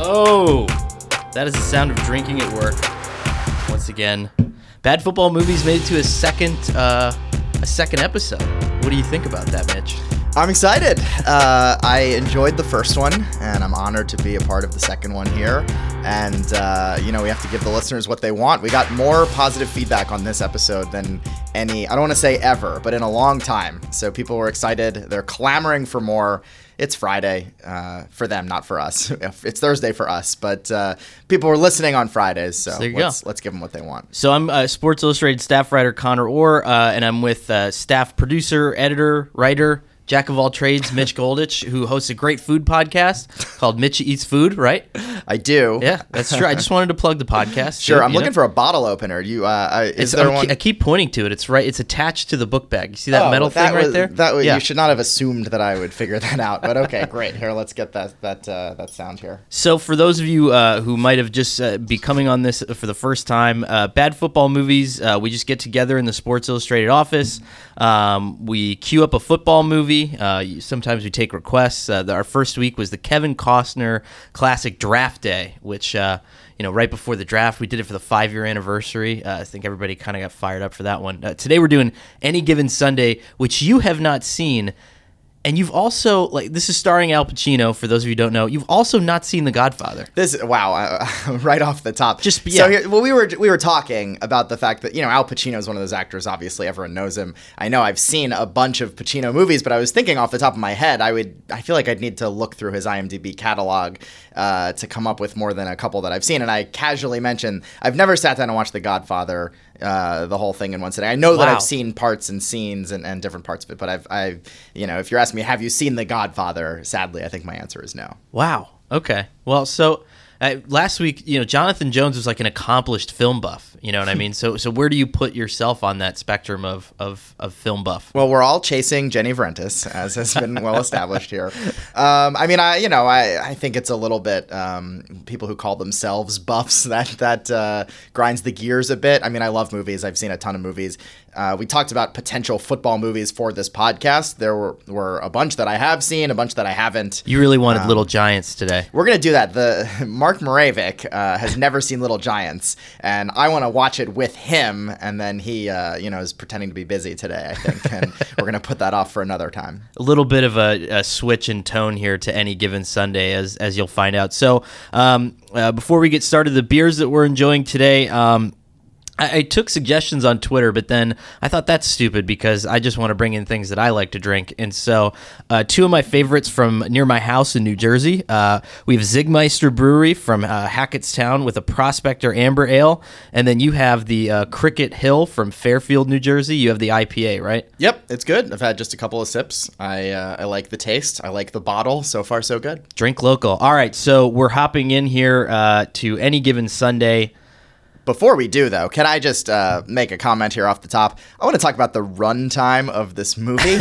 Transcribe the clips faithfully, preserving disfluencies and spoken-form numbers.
Oh, that is the sound of drinking at work. Once again, Bad Football Movies made it to a second, uh, a second episode. What do you think about that, Mitch? I'm excited. Uh, I enjoyed the first one, and I'm honored to be a part of the second one here. And, uh, you know, we have to give the listeners what they want. We got more positive feedback on this episode than any, I don't want to say ever, but in a long time. So people were excited. They're clamoring for more. It's Friday uh, for them, not for us. It's Thursday for us, but uh, people were listening on Fridays, so, so let's, let's give them what they want. So I'm uh, Sports Illustrated staff writer Connor Orr, uh, and I'm with uh, staff producer, editor, writer, jack of all trades, Mitch Goldich, who hosts a great food podcast called Mitch Eats Food, right? I do. Yeah, that's true. I just wanted to plug the podcast. Sure, too, I'm looking know? for a bottle opener. You, uh, is it's, there I'm, one? I keep pointing to it. It's right. It's attached to the book bag. You see that oh, metal that thing right was, there? That was, yeah. You should not have assumed that I would figure that out. But okay, great. Here, let's get that that uh, that sound here. So for those of you uh, who might have just uh, be coming on this for the first time, uh, Bad Football Movies, uh, we just get together in the Sports Illustrated office. Um, we queue up a football movie. Uh, sometimes we take requests. Uh, the, our first week was the Kevin Costner classic Draft Day, which, uh, you know, right before the draft, we did it for the five-year anniversary. Uh, I think everybody kind of got fired up for that one. Uh, today we're doing Any Given Sunday, which you have not seen. And you've also, like, this is starring Al Pacino, for those of you who don't know. You've also not seen The Godfather. This, wow, uh, right off the top. Just, yeah. So, here, well, we were we were talking about the fact that, you know, Al Pacino is one of those actors, obviously, everyone knows him. I know I've seen a bunch of Pacino movies, but I was thinking off the top of my head, I would, I feel like I'd need to look through his IMDb catalog uh, to come up with more than a couple that I've seen. And I casually mentioned, I've never sat down and watched The Godfather, uh, the whole thing in one sitting. I know that Wow. I've seen parts and scenes and, and different parts of it, but I've, I've, you know, if you're asking me, have you seen The Godfather? Sadly, I think my answer is no. Wow. Okay. Well, so uh, last week, you know, Jonathan Jones was like an accomplished film buff. You know what I mean? So, so where do you put yourself on that spectrum of of, of film buff? Well, we're all chasing Jenny Vrentis, as has been well established here. Um, I mean, I you know, I, I think it's a little bit um, people who call themselves buffs that that uh, grinds the gears a bit. I mean, I love movies. I've seen a ton of movies. Uh, we talked about potential football movies for this podcast. There were, were a bunch that I have seen, a bunch that I haven't. You really wanted um, Little Giants today. We're going to do that. The Mark Moravik uh, has never seen Little Giants, and I want to watch it with him, and then he uh, you know, is pretending to be busy today, I think, and we're going to put that off for another time. A little bit of a, a switch in tone here to Any Given Sunday, as as you'll find out. So um, uh, before we get started, the beers that we're enjoying today, um, I, I took suggestions on Twitter, but then I thought that's stupid because I just want to bring in things that I like to drink. And so uh, two of my favorites from near my house in New Jersey, uh, we have Zigmeister Brewery from uh, Hackettstown with a Prospector Amber Ale. And then you have the uh, Cricket Hill from Fairfield, New Jersey. You have the I P A, right? Yep, it's good. I've had just a couple of sips. I uh, I like the taste. I like the bottle. So far, so good. Drink local. All right, so we're hopping in here uh, to Any Given Sunday. Before we do, though, can I just uh, make a comment here off the top? I want to talk about the runtime of this movie.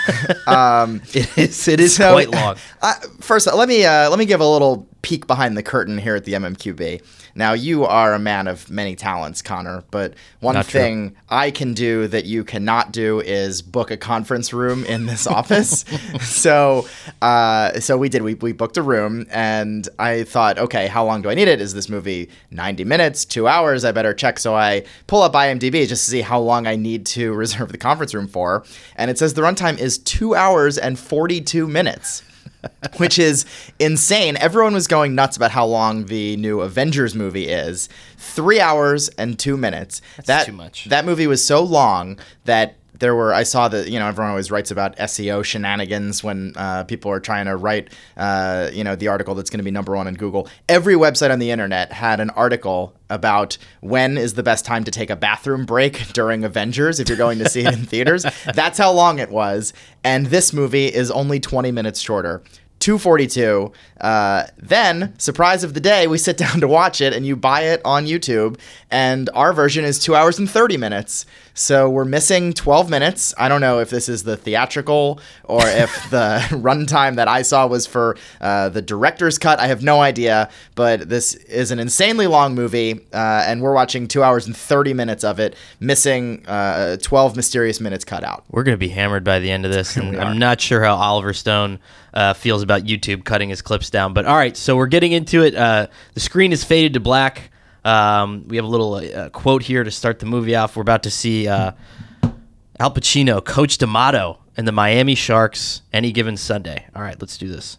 um, It is it is so, quite long. Uh, first, let me uh, let me give a little peek behind the curtain here at the M M Q B. Now, you are a man of many talents, Connor, but one Not thing true. I can do that you cannot do is book a conference room in this office. so, uh, so we did. We we booked a room, and I thought, okay, how long do I need it? Is this movie ninety minutes, two hours? I better check. So I pull up IMDb just to see how long I need to reserve the conference room for, and it says the runtime is two hours and forty-two minutes. Which is insane. Everyone was going nuts about how long the new Avengers movie is. Three hours and two minutes. That's that, too much. That movie was so long that there were, I saw that, you know, everyone always writes about S E O shenanigans when uh, people are trying to write, uh, you know, the article that's going to be number one in Google. Every website on the internet had an article about when is the best time to take a bathroom break during Avengers if you're going to see it in theaters. That's how long it was. And this movie is only twenty minutes shorter. two forty-two. Uh, then, surprise of the day, we sit down to watch it, and you buy it on YouTube, and our version is two hours and thirty minutes. So we're missing twelve minutes. I don't know if this is the theatrical or if the runtime that I saw was for uh, the director's cut. I have no idea, but this is an insanely long movie, uh, and we're watching two hours and thirty minutes of it, missing uh, twelve mysterious minutes cut out. We're going to be hammered by the end of this, and I'm not sure how Oliver Stone uh, feels about YouTube cutting his clips down. But all right, so we're getting into it. Uh, the screen is faded to black. Um, we have a little uh, quote here to start the movie off. We're about to see uh, Al Pacino, Coach D'Amato, and the Miami Sharks any given Sunday. All right, let's do this.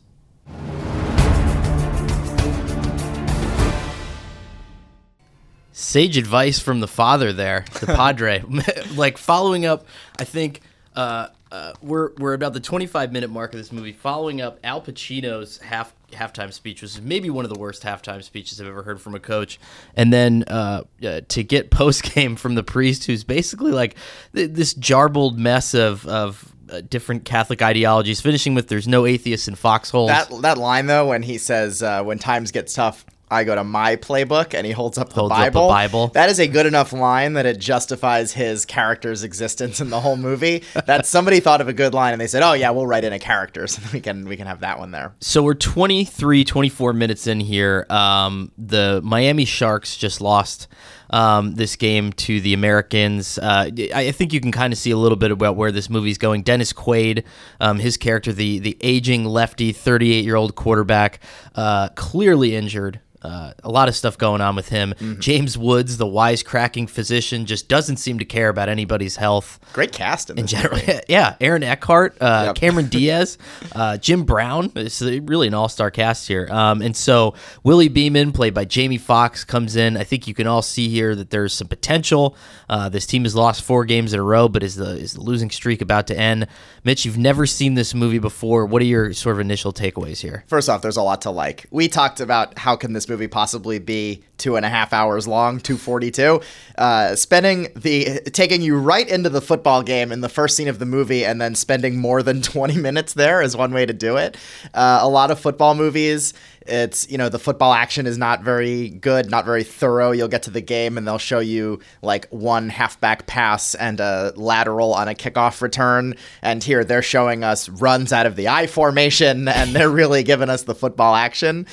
Sage advice from the father there, the Padre. Like following up, I think uh, uh, we're we're about the twenty-five minute mark of this movie, following up Al Pacino's half halftime speech, which is maybe one of the worst halftime speeches I've ever heard from a coach, and then uh, uh, to get post game from the priest, who's basically like th- this jarbled mess of of. Uh, different Catholic ideologies, finishing with "There's no atheists in foxholes." That that line though, when he says, uh, "When times get tough, I go to my playbook," and he holds up the Holds up Bible. a Bible. That is a good enough line that it justifies his character's existence in the whole movie. That somebody thought of a good line and they said, "Oh yeah, we'll write in a character so we can we can have that one there." So we're twenty-three, twenty-four minutes in here. Um, the Miami Sharks just lost um, this game to the Americans. Uh, I think you can kind of see a little bit about where this movie's going. Dennis Quaid, um, his character, the the aging lefty, thirty-eight-year-old quarterback, uh, clearly injured. Uh, a lot of stuff going on with him. Mm-hmm. James Woods, the wisecracking physician, just doesn't seem to care about anybody's health. Great cast in, in this general. movie. Yeah, Aaron Eckhart, uh, Yep. Cameron Diaz, uh, Jim Brown. It's really an all-star cast here. Um, and so Willie Beeman, played by Jamie Foxx, comes in. I think you can all see here that there's some potential. Uh, this team has lost four games in a row, but is the is the losing streak about to end? Mitch, you've never seen this movie before. What are your sort of initial takeaways here? First off, there's a lot to like. We talked about how can this movie possibly be two and a half hours long, two forty-two. Uh, spending the taking you right into the football game in the first scene of the movie, and then spending more than twenty minutes there is one way to do it. Uh, a lot of football movies, it's, you know, the football action is not very good, not very thorough. You'll get to the game and they'll show you like one halfback pass and a lateral on a kickoff return. And here they're showing us runs out of the I formation, and they're really giving us the football action.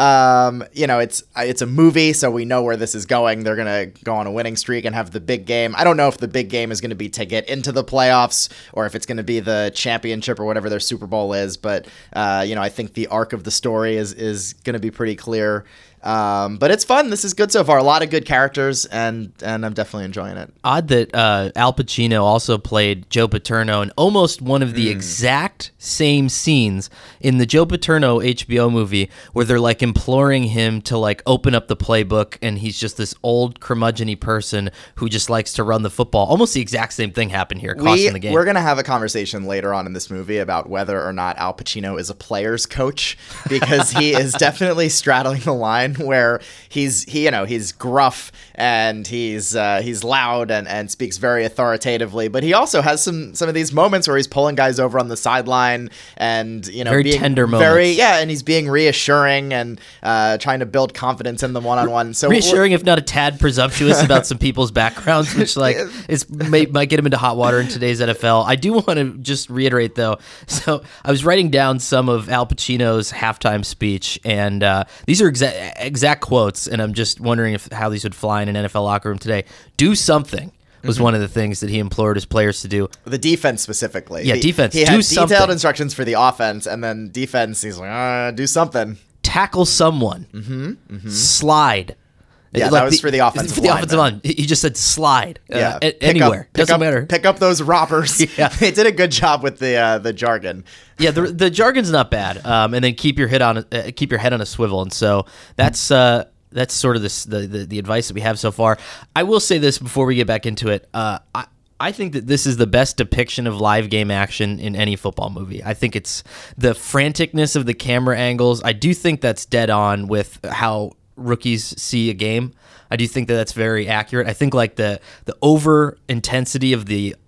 Um, you know, it's it's a movie, so we know where this is going. They're going to go on a winning streak and have the big game. I don't know if the big game is going to be to get into the playoffs or if it's going to be the championship or whatever their Super Bowl is. But, uh, you know, I think the arc of the story is, is going to be pretty clear. Um, but it's fun. This is good so far. A lot of good characters, and and I'm definitely enjoying it. Odd that uh, Al Pacino also played Joe Paterno in almost one of the mm. exact same scenes in the Joe Paterno H B O movie, where they're like imploring him to like open up the playbook, and he's just this old curmudgeon-y person who just likes to run the football. Almost the exact same thing happened here, costing we, the game. We're going to have a conversation later on in this movie about whether or not Al Pacino is a player's coach, because he is definitely straddling the line where he's he you know he's gruff and he's uh, he's loud and, and speaks very authoritatively, but he also has some some of these moments where he's pulling guys over on the sideline and you know very being tender moments. Very yeah, and he's being reassuring and uh, trying to build confidence in them one on one. So reassuring, if not a tad presumptuous, about some people's backgrounds, which like is may, might get him into hot water in today's N F L. I do want to just reiterate though. So I was writing down some of Al Pacino's halftime speech, and uh, these are exa- exact quotes, and I'm just wondering if how these would fly in an N F L locker room today. Do something was mm-hmm. one of the things that he implored his players to do. The defense specifically. Yeah, he, defense. He do had something. detailed instructions for the offense, and then defense, he's like, uh, do something. Tackle someone. Mm-hmm, mm-hmm. Slide. Yeah, like that was the, for the offensive For the line, offensive line. He just said slide. Yeah. Uh, a- anywhere. Up, Doesn't up, matter. Pick up those robbers. Yeah. They did a good job with the uh, the jargon. Yeah, the the jargon's not bad. Um, and then keep your head on uh, keep your head on a swivel. And so that's uh, that's sort of this, the, the the advice that we have so far. I will say this before we get back into it. Uh, I. I think that this is the best depiction of live game action in any football movie. I think it's the franticness of the camera angles. I do think that's dead on with how rookies see a game. I do think that that's very accurate. I think like the the over intensity of the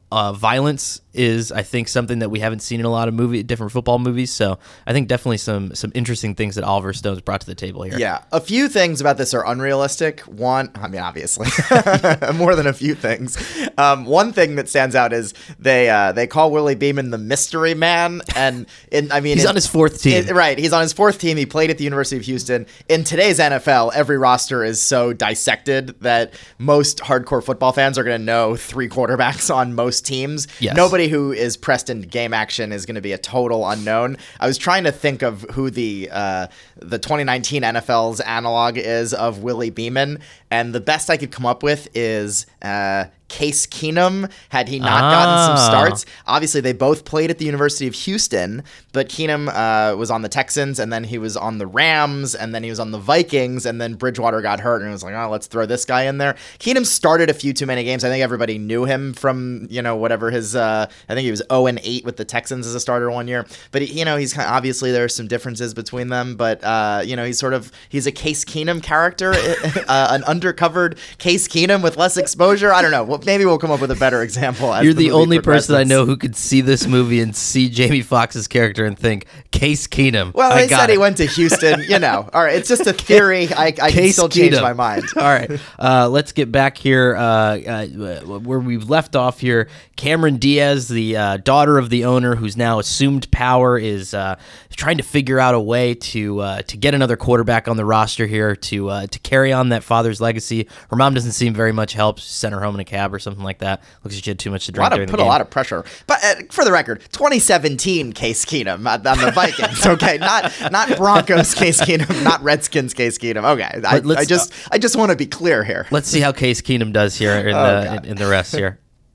uh, violence is, I think, something that we haven't seen in a lot of movie, different football movies. So I think definitely some some interesting things that Oliver Stone's brought to the table here. Yeah, a few things about this are unrealistic. One, I mean, obviously, more than a few things. Um, one thing that stands out is they uh, they call Willie Beeman the Mystery Man, and in, I mean, he's in, on his fourth team, in, right? He's on his fourth team. He played at the University of Houston. In today's N F L, every roster is so dissected that most hardcore football fans are going to know three quarterbacks on most teams. Yes. Nobody who is pressed into game action is going to be a total unknown. I was trying to think of who the uh, the twenty nineteen N F L's analog is of Willie Beeman, and the best I could come up with is uh, Case Keenum, had he not ah. gotten some starts. Obviously, they both played at the University of Houston, but Keenum uh, was on the Texans, and then he was on the Rams, and then he was on the Vikings, and then Bridgewater got hurt, and it was like, oh, let's throw this guy in there. Keenum started a few too many games. I think everybody knew him from, you know, whatever his, uh, I think he was oh and eight with the Texans as a starter one year. But, he, you know, he's kind of, obviously there are some differences between them, but, uh, you know, he's sort of, he's a Case Keenum character, uh, an undercovered Case Keenum with less exposure. I don't know. Well, maybe we'll come up with a better example. As You're the, the only person I progresses. know who could see this movie and see Jamie Foxx's character and think, Case Keenum. Well, I they got said it. he went to Houston. You know, all right. It's just a theory. I, I can Case still change Keenum. my mind. All right, uh, let's get back here uh, uh, where we've left off here. Cameron Diaz, the uh, daughter of the owner who's now assumed power, is uh, trying to figure out a way to uh, to get another quarterback on the roster here to uh, to carry on that father's legacy. Her mom doesn't seem very much help. She sent her home in a cab or something like that. Looks like she had too much to A drink lot of, during the put game. a lot of pressure. But uh, for the record, twenty seventeen Case Keenum on on the Vikings. Okay, not not Broncos Case Keenum, not Redskins Case Keenum. Okay, I, let's- I just I just want to be clear here. Let's see how Case Keenum does here in Oh, the God. in, in the rest here.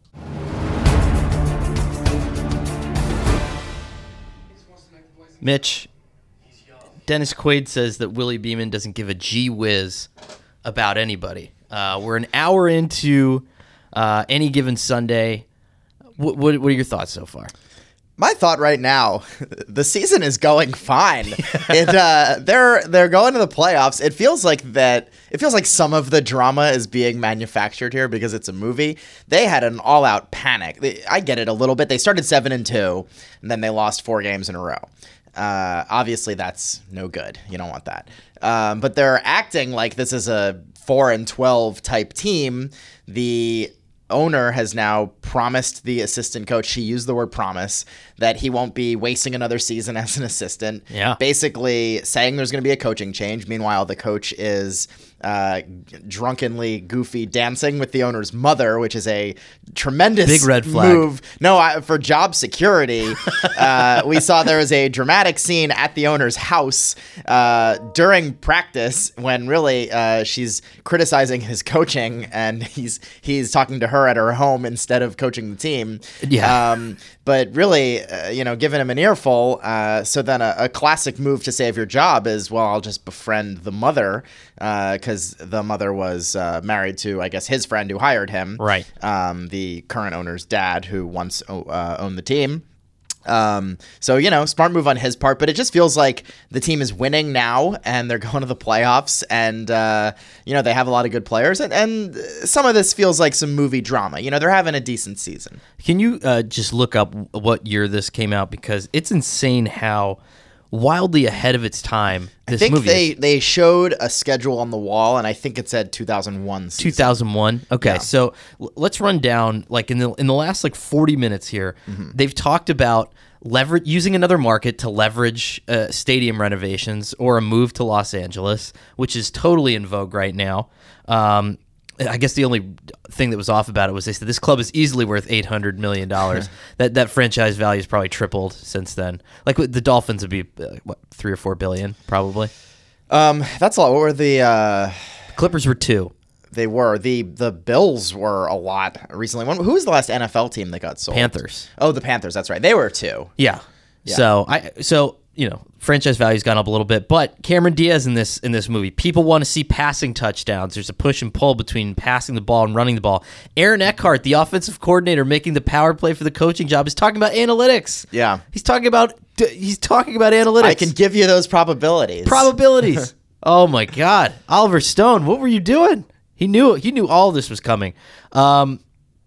Mitch, Dennis Quaid says that Willie Beeman doesn't give a gee whiz about anybody. Uh, we're an hour into uh, any given Sunday. What, what, what are your thoughts so far? My thought right now, the season is going fine. it uh, they're they're going to the playoffs. It feels like that. It feels like some of the drama is being manufactured here because it's a movie. They had an all-out panic. They, I get it a little bit. They started seven and two, and then they lost four games in a row. Uh, obviously, that's no good. You don't want that. Um, but they're acting like this is a four and twelve type team. The owner has now promised the assistant coach, he used the word promise, that he won't be wasting another season as an assistant. Yeah. Basically saying there's going to be a coaching change. Meanwhile, the coach is uh, drunkenly goofy dancing with the owner's mother, which is a tremendous Big red flag. move. No, I, for job security. uh, we saw there was a dramatic scene at the owner's house uh, during practice when really uh, she's criticizing his coaching and he's he's talking to her at her home instead of coaching the team. Yeah. Um, but really, uh, you know, giving him an earful. Uh, so then a, a classic move to save your job is, well, I'll just befriend the mother because uh, the mother was uh, married to, I guess, his friend who hired him. Right. Um, the current owner's dad who once uh, owned the team. Um, so, you know, smart move on his part, but it just feels like the team is winning now and they're going to the playoffs and, uh, you know, they have a lot of good players and, and some of this feels like some movie drama. You know, they're having a decent season. Can you uh, just look up what year this came out? Because it's insane how wildly ahead of its time this I think movie they, is. they showed a schedule on the wall and I think it said two thousand one season. two thousand one. Okay, Yeah. so l- let's run down like in the in the last like forty minutes here. Mm-hmm. They've talked about leverage using another market to leverage uh, stadium renovations or a move to Los Angeles, which is totally in vogue right now. Um, I guess the only thing that was off about it was they said this club is easily worth eight hundred million dollars. that that franchise value has probably tripled since then. Like the Dolphins would be uh, what three or four billion probably. Um, that's a lot. What were the, uh, Clippers were two. they were, the, the Bills were a lot recently. When, who was the last N F L team that got sold? Panthers. Oh, the Panthers. That's right. They were two. Yeah. Yeah. So I so you know franchise value's gone up a little bit, but Cameron Diaz in this in this movie, people want to see passing touchdowns. There's a push and pull between passing the ball and running the ball. Aaron Eckhart, the offensive coordinator making the power play for the coaching job, is talking about analytics. Yeah. He's talking about he's talking about analytics. I can give you those probabilities. probabilities. Oh my God, Oliver Stone, what were you doing? He knew he knew all this was coming. Um,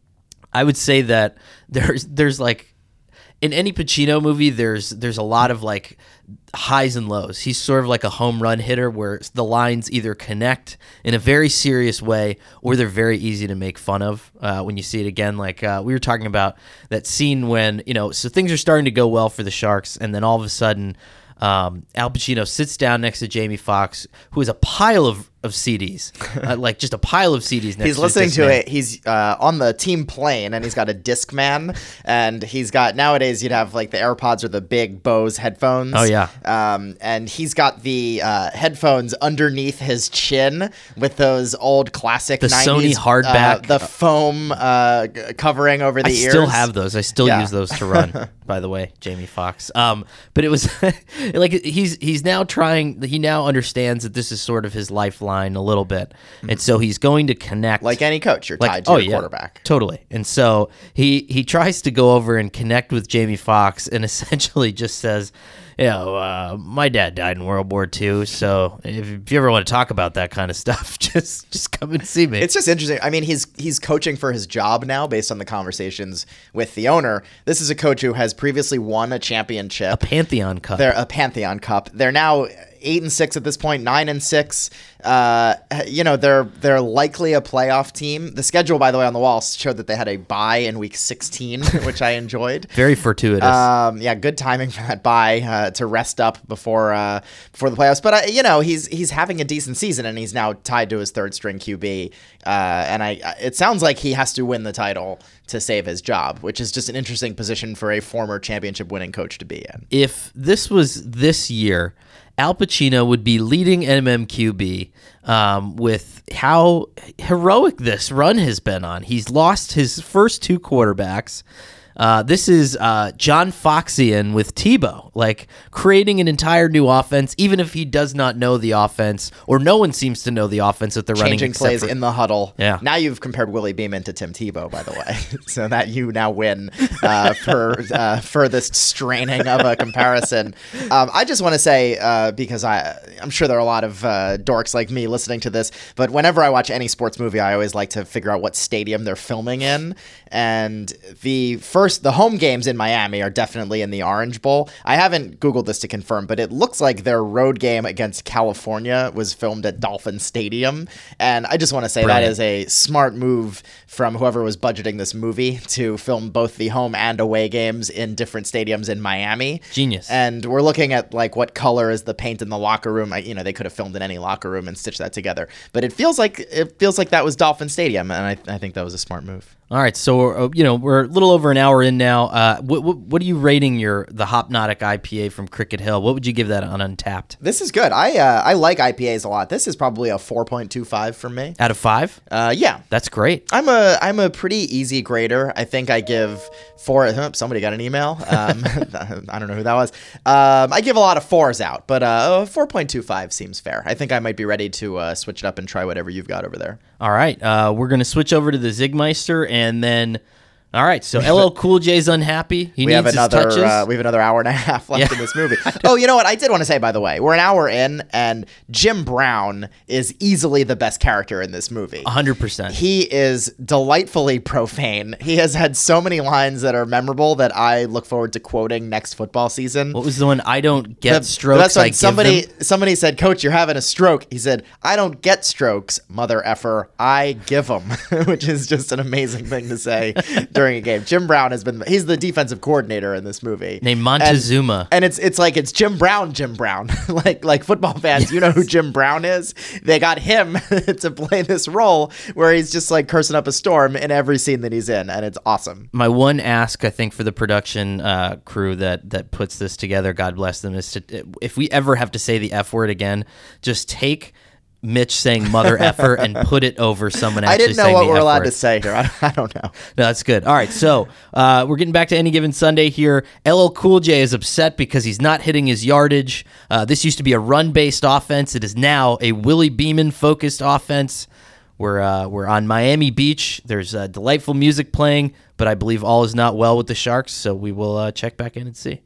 I would say that there's there's like in any Pacino movie, there's there's a lot of like highs and lows. He's sort of like a home run hitter where the lines either connect in a very serious way or they're very easy to make fun of uh, when you see it again. Like uh, we were talking about that scene when, you know, so things are starting to go well for the Sharks, and then all of a sudden um, Al Pacino sits down next to Jamie Foxx, who is a pile of of C Ds, uh, like just a pile of C Ds next he's to listening to man. it. He's uh, on the team plane, and he's got a Discman, and he's got, nowadays you'd have like the AirPods or the big Bose headphones. Oh, yeah. Um, and he's got the uh, headphones underneath his chin with those old classic The nineties, Sony hardback. uh, the foam uh, g- covering over the I ears. still have those. I still Yeah. use those to run, by the way, Jamie Foxx. Um, but it was like he's he's now trying. He now understands that this is sort of his lifeline a little bit, and so he's going to connect. Like any coach, you're Like, tied to oh, your yeah, quarterback. Totally. And so he he tries to go over and connect with Jamie Foxx, and essentially just says, you know, uh, my dad died in World War Two, so if, if you ever want to talk about that kind of stuff, just just come and see me. It's just interesting. I mean, he's he's coaching for his job now based on the conversations with the owner. This is a coach who has previously won a championship. a Pantheon Cup. They're a Pantheon Cup. They're now eight and six at this point, nine and six. Uh, you know, they're they're likely a playoff team. The schedule, by the way, on the wall showed that they had a bye in week sixteen, which I enjoyed. Very fortuitous. Um, yeah, good timing for that bye uh, to rest up before uh, before the playoffs. But uh, you know, he's he's having a decent season, and he's now tied to his third string Q B. Uh, and I, it sounds like he has to win the title to save his job, which is just an interesting position for a former championship winning coach to be in. If this was this year, Al Pacino would be leading M M Q B um, with how heroic this run has been on. He's lost his first two quarterbacks. Uh, this is uh, John Foxian with Tebow, like creating an entire new offense, even if he does not know the offense, or no one seems to know the offense that they're running. Changing except plays for- in the huddle. Yeah. Now you've compared Willie Beeman to Tim Tebow, by the way, so that you now win uh, for uh, furthest straining of a comparison. Um, I just want to say, uh, because I, I'm sure there are a lot of uh, dorks like me listening to this, but whenever I watch any sports movie, I always like to figure out what stadium they're filming in. And the first, the home games in Miami are definitely in the Orange Bowl. I haven't Googled this to confirm, but it looks like their road game against California was filmed at Dolphin Stadium. And I just want to say Brilliant. that is a smart move from whoever was budgeting this movie to film both the home and away games in different stadiums in Miami. Genius. And we're looking at like what color is the paint in the locker room. I, you know, they could have filmed in any locker room and stitched that together. But it feels like it feels like that was Dolphin Stadium, and I, I think that was a smart move. All right, so uh, you know we're a little over an hour in now. Uh, what, what what are you rating your the Hopnotic I P A from Cricket Hill? What would you give that on Untapped? This is good. I uh, I like I P As a lot. This is probably a four point two five from me. Out of five? Uh, yeah, That's great. I'm a I'm a pretty easy grader. I think I give four. Oh, somebody got an email. Um, I don't know who that was. Um, I give a lot of fours out, but uh, four point two five seems fair. I think I might be ready to uh, switch it up and try whatever you've got over there. All right, uh, we're gonna switch over to the Zigmeister, and then, all right. So L L Cool J's unhappy. He we needs have another his touches. uh, we have another hour and a half left Yeah. in this movie. Oh, you know what? I did want to say, by the way, we're an hour in, and Jim Brown is easily the best character in this movie. A hundred percent. He is delightfully profane. He has had so many lines that are memorable that I look forward to quoting next football season. What was the one? I don't get The- strokes. That's when I give somebody them. somebody said, "Coach, you're having a stroke." He said, "I don't get strokes, mother effer. I give them," which is just an amazing thing to say during a game. Jim Brown has been he's the defensive coordinator in this movie. Named And- Montezuma. And it's it's like it's Jim Brown, Jim Brown. like like football fans, you know who Jim Brown is? They got him to play this role where he's just like cursing up a storm in every scene that he's in, and it's awesome. My one ask, I think, for the production uh, crew that that puts this together, God bless them, is to if we ever have to say the F word again, just take Mitch saying mother effer and put it over someone actually I didn't know saying what the we're F allowed word. to say here. I, I don't know. No, that's good. All right, so uh, we're getting back to Any Given Sunday here. L L Cool J is upset because he's not hitting his yardage. Uh, this used to be a run-based offense. It is now a Willie Beeman-focused offense. We're uh, we're on Miami Beach. There's uh, delightful music playing, but I believe all is not well with the Sharks, so we will uh, check back in and see.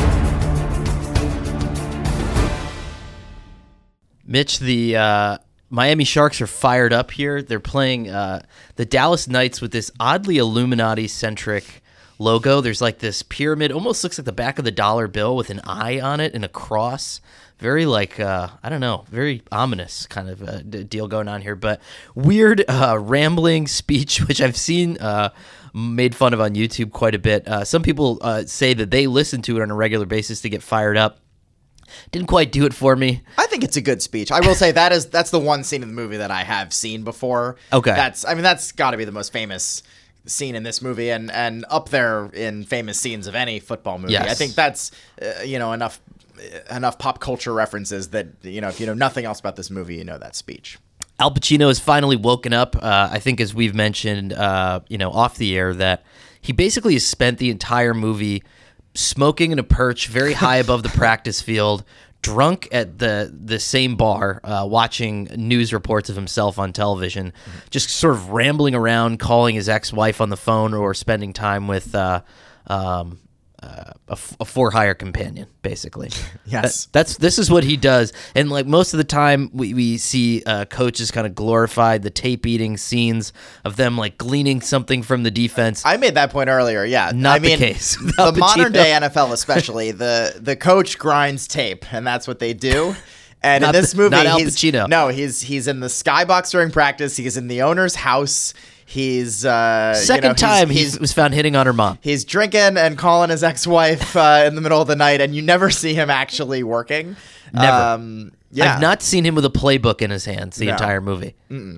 Mitch, the uh, Miami Sharks are fired up here. They're playing uh, the Dallas Knights with this oddly Illuminati-centric logo. There's like this pyramid, almost looks like the back of the dollar bill with an eye on it and a cross. Very like, uh, I don't know, very ominous kind of uh, d- deal going on here. But weird, uh, rambling speech, which I've seen uh, made fun of on YouTube quite a bit. Uh, some people uh, say that they listen to it on a regular basis to get fired up. Didn't quite do it for me. I think it's a good speech. I will say that is that's the one scene in the movie that I have seen before. Okay. That's I mean that's got to be the most famous scene in this movie and and up there in famous scenes of any football movie. Yes. I think that's uh, you know enough enough pop culture references that you know if you know nothing else about this movie, you know that speech. Al Pacino has finally woken up. Uh, I think, as we've mentioned, uh, you know, off the air, that he basically has spent the entire movie smoking in a perch very high above the practice field, drunk at the the same bar, uh, watching news reports of himself on television, mm-hmm. just sort of rambling around, calling his ex-wife on the phone or spending time with uh, um, uh, a, f- a for-hire companion, basically. Yes. That, that's this is what he does. And like most of the time we, we see uh, coaches kind of glorified the tape-eating scenes of them like gleaning something from the defense. I made that point earlier, yeah. Not I mean, the case. The modern-day N F L especially, the, the coach grinds tape, and that's what they do. And Not in this the- movie, not Al he's, Pacino. no, he's he's in the skybox during practice. He's in the owner's house. He's uh, Second you know, he's- time he's, he was found hitting on her mom. He's drinking and calling his ex-wife uh, in the middle of the night, and you never see him actually working. Never. Um, yeah. I've not seen him with a playbook in his hands the No. entire movie.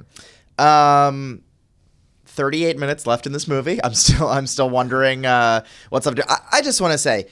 Um, thirty-eight minutes left in this movie. I'm still I'm still wondering uh, what's up. To, I, I just want to say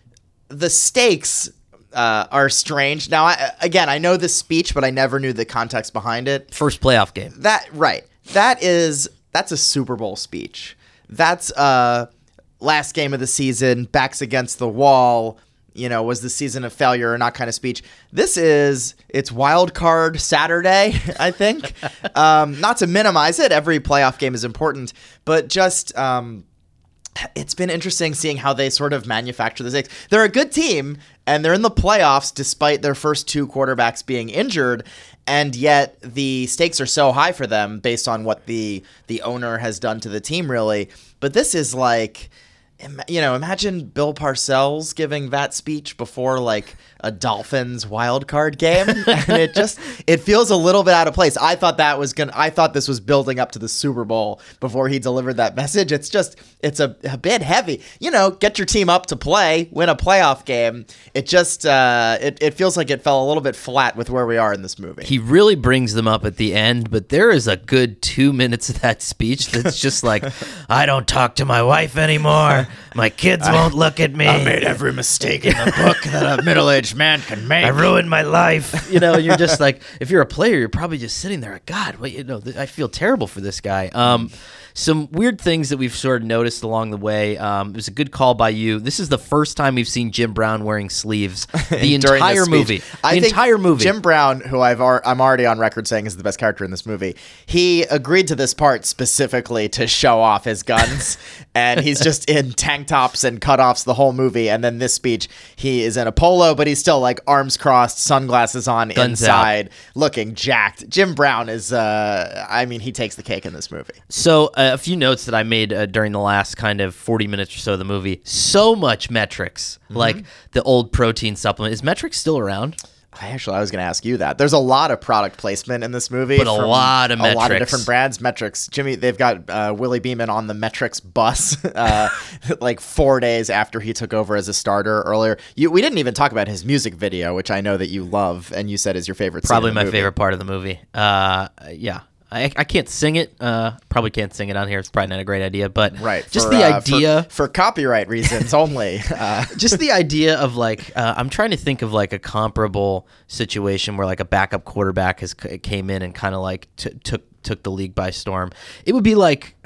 the stakes uh, are strange. Now, I, again, I know this speech, but I never knew the context behind it. First playoff game. That right. That is that's a Super Bowl speech. That's uh last game of the season, backs against the wall. You know, was the season a failure or not kind of speech. This is, it's wild card Saturday, I think. um, not to minimize it. Every playoff game is important. But just, um, it's been interesting seeing how they sort of manufacture the stakes. They're a good team, and they're in the playoffs despite their first two quarterbacks being injured. And yet the stakes are so high for them based on what the the owner has done to the team, really. But this is like... You know, imagine Bill Parcells giving that speech before like a Dolphins wild card game, and it just it feels a little bit out of place. I thought that was gonna. I thought this was building up to the Super Bowl before he delivered that message. It's just it's a, a bit heavy. You know, get your team up to play, win a playoff game. It just uh, it it feels like it fell a little bit flat with where we are in this movie. He really brings them up at the end, but there is a good two minutes of that speech that's just like, I don't talk to my wife anymore. My kids won't look at me. I made every mistake in the book that a middle-aged man can make. I ruined my life. You know, you're just like, if you're a player, you're probably just sitting there like, God, what, you know, th- I feel terrible for this guy. Um, some weird things that we've sort of noticed along the way. Um, it was a good call by you. This is the first time we've seen Jim Brown wearing sleeves the During entire this speech. movie. The I think entire movie. Jim Brown, who I've ar- I'm already on record saying is the best character in this movie, he agreed to this part specifically to show off his guns, and he's just in tank tops and cutoffs the whole movie. And then this speech, he is in a polo, but he's still like arms crossed, sunglasses on, Guns inside, looking jacked. Jim Brown is, uh, I mean, he takes the cake in this movie. So uh, a few notes that I made uh, during the last kind of forty minutes or so of the movie. So much metrics, Mm-hmm. like the old protein supplement. Is metrics still around? I Actually, I was going to ask you that. There's a lot of product placement in this movie. But a from lot of A lot of metrics. different brands. Metrics. Jimmy, they've got uh, Willie Beeman on the Metrics bus uh, like four days after he took over as a starter earlier. You, we didn't even talk about his music video, which I know that you love and you said is your favorite scene Probably in the my movie. favorite part of the movie. Uh, yeah. I, I can't sing it. Uh, probably can't sing it on here. It's probably not a great idea, but Right. just for, the uh, idea. For, for copyright reasons only. Uh, just the idea of like, uh, I'm trying to think of like a comparable situation where like a backup quarterback has came in and kind of like t- took took the league by storm. It would be like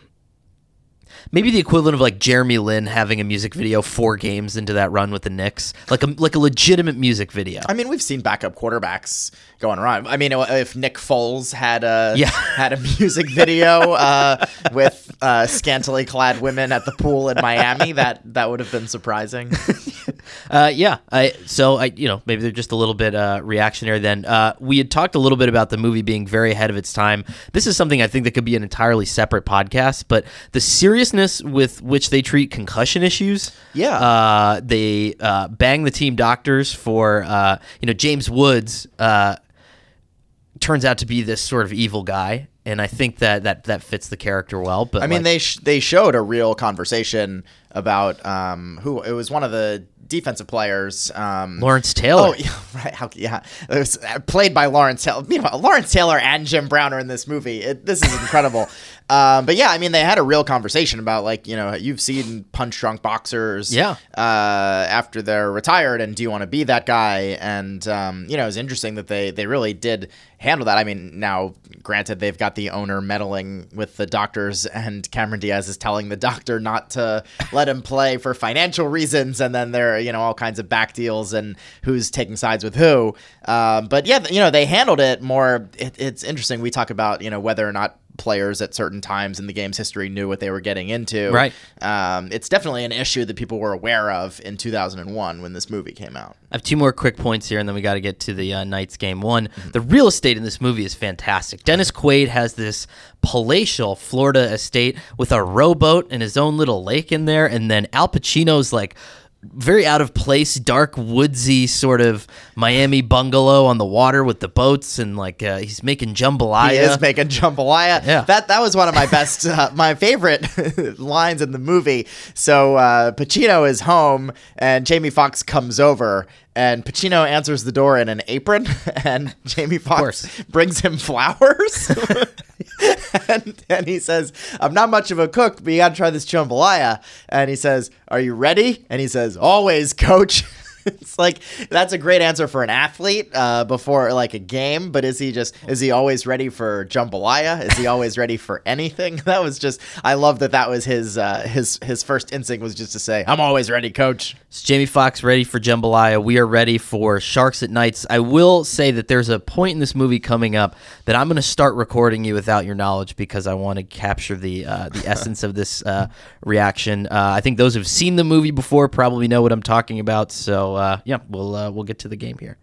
maybe the equivalent of like Jeremy Lin having a music video four games into that run with the Knicks, like a like a legitimate music video. I mean, we've seen backup quarterbacks going around. I mean, if Nick Foles had a Yeah. had a music video uh, with uh, scantily clad women at the pool in Miami, that that would have been surprising. Uh, yeah. I, so I, you know, maybe they're just a little bit uh, reactionary. Then uh, we had talked a little bit about the movie being very ahead of its time. This is something I think that could be an entirely separate podcast. But the seriousness with which they treat concussion issues. Yeah. Uh, they uh, bang the team doctors for, uh, you know, James Woods uh, turns out to be this sort of evil guy. And I think that, that that fits the character well. But I mean, like, they sh- they showed a real conversation about um, who it was one of the defensive players, um, Lawrence Taylor. Oh, yeah, right. How, yeah, it was played by Lawrence Taylor. Meanwhile, Lawrence Taylor and Jim Brown are in this movie. It, this is incredible. um, but yeah, I mean, they had a real conversation about like you know you've seen punch drunk boxers, yeah. uh, after they're retired, and do you want to be that guy? And um, you know, it's interesting that they they really did handle that. I mean, now granted, they've got the owner meddling with the doctors, and Cameron Diaz is telling the doctor not to let him play for financial reasons, and then there are, you know, all kinds of back deals and who's taking sides with who. Um, but yeah, you know, they handled it more. It, it's interesting. We talk about, you know, whether or not players at certain times in the game's history knew what they were getting into. Right. Um, it's definitely an issue that people were aware of in two thousand one when this movie came out. I have two more quick points here, and then we got to get to the uh, Knights game. One, mm-hmm. the real estate in this movie is fantastic. Dennis Quaid has this palatial Florida estate with a rowboat and his own little lake in there, and then Al Pacino's like very out of place, dark, woodsy sort of Miami bungalow on the water with the boats, and like uh, he's making jambalaya. He is making jambalaya. Yeah. That that was one of my best, uh, my favorite lines in the movie. So uh, Pacino is home, and Jamie Foxx comes over, and Pacino answers the door in an apron, and Jamie Foxx brings him flowers. and, and he says, I'm not much of a cook, but you got to try this jambalaya. And he says, are you ready? And he says, always, coach. It's like, that's a great answer for an athlete uh, before like a game, but is he just, is he always ready for jambalaya? Is he always ready for anything? That was just, I love that that was his, uh, his, his first instinct was just to say, I'm always ready, coach. It's Jamie Foxx ready for jambalaya. We are ready for Sharks at Knights. I will say that there's a point in this movie coming up that I'm going to start recording you without your knowledge because I want to capture the uh, the essence of this uh, reaction. Uh, I think those who've seen the movie before probably know what I'm talking about. So uh, yeah, we'll uh, we'll get to the game here.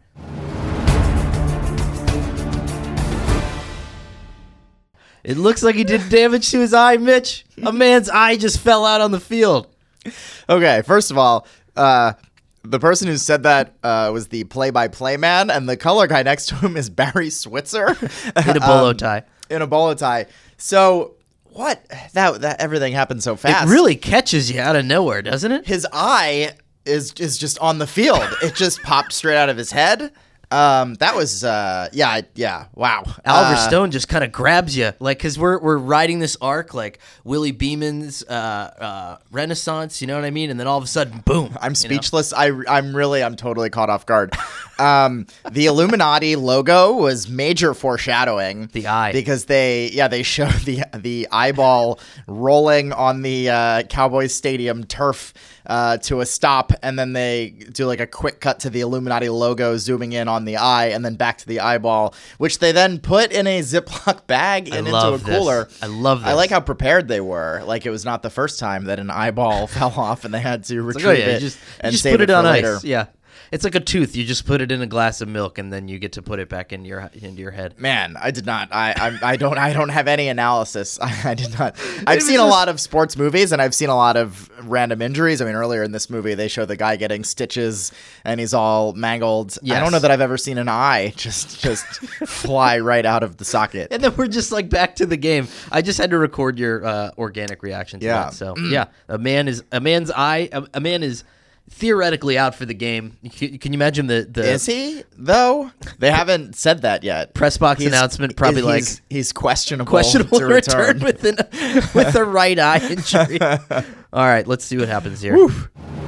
It looks like he did damage to his eye, Mitch. A man's eye just fell out on the field. Okay, first of all, uh, the person who said that uh, was the play-by-play man, and the color guy next to him is Barry Switzer in a bolo tie. um, in a bolo tie. So what? That that everything happened so fast. It really catches you out of nowhere, doesn't it? His eye is is just on the field. It just popped straight out of his head. Um, that was, uh, yeah, yeah, wow. Oliver uh, Stone just kind of grabs you, like, because we're we're riding this arc, like Willie Beeman's uh, uh, Renaissance, you know what I mean? And then all of a sudden, boom! I'm speechless. I I'm really I'm totally caught off guard. Um, the Illuminati logo was major foreshadowing. The eye, because they yeah they showed the the eyeball rolling on the uh, Cowboys Stadium turf. Uh, to a stop, and then they do like a quick cut to the Illuminati logo zooming in on the eye, and then back to the eyeball, which they then put in a Ziploc bag and into a cooler. This. I love this. I like how prepared they were. Like it was not the first time that an eyeball fell off and they had to retrieve like, oh, yeah, it you just, and you just save put it, it on for ice. later. Yeah. It's like a tooth. You just put it in a glass of milk, and then you get to put it back in your into your head. Man, I did not. I I, I don't. I don't have any analysis. I, I did not. I've seen just... a lot of sports movies, and I've seen a lot of random injuries. I mean, earlier in this movie, they show the guy getting stitches, and he's all mangled. Yes. I don't know that I've ever seen an eye just just fly right out of the socket. And then we're just like back to the game. I just had to record your uh, organic reaction to yeah. that. So yeah, a man is a man's eye. A, a man is. Theoretically out for the game. Can, can you imagine the, the is he though? They haven't said that yet. Press box he's, announcement probably like he's, he's questionable. Questionable to return, return with an, with a right eye injury. All right, let's see what happens here. Woo.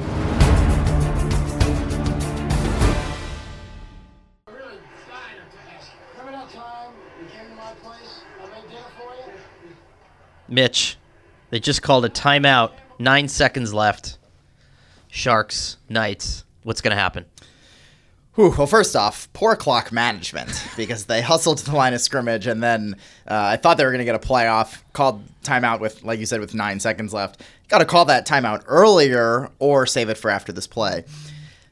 Mitch, they just called a timeout. Nine seconds left. Sharks, Knights. What's going to happen? Whew, well, first off, poor clock management because they hustled to the line of scrimmage and then uh, I thought they were going to get a playoff, called timeout with, like you said, with nine seconds left. Got to call that timeout earlier or save it for after this play.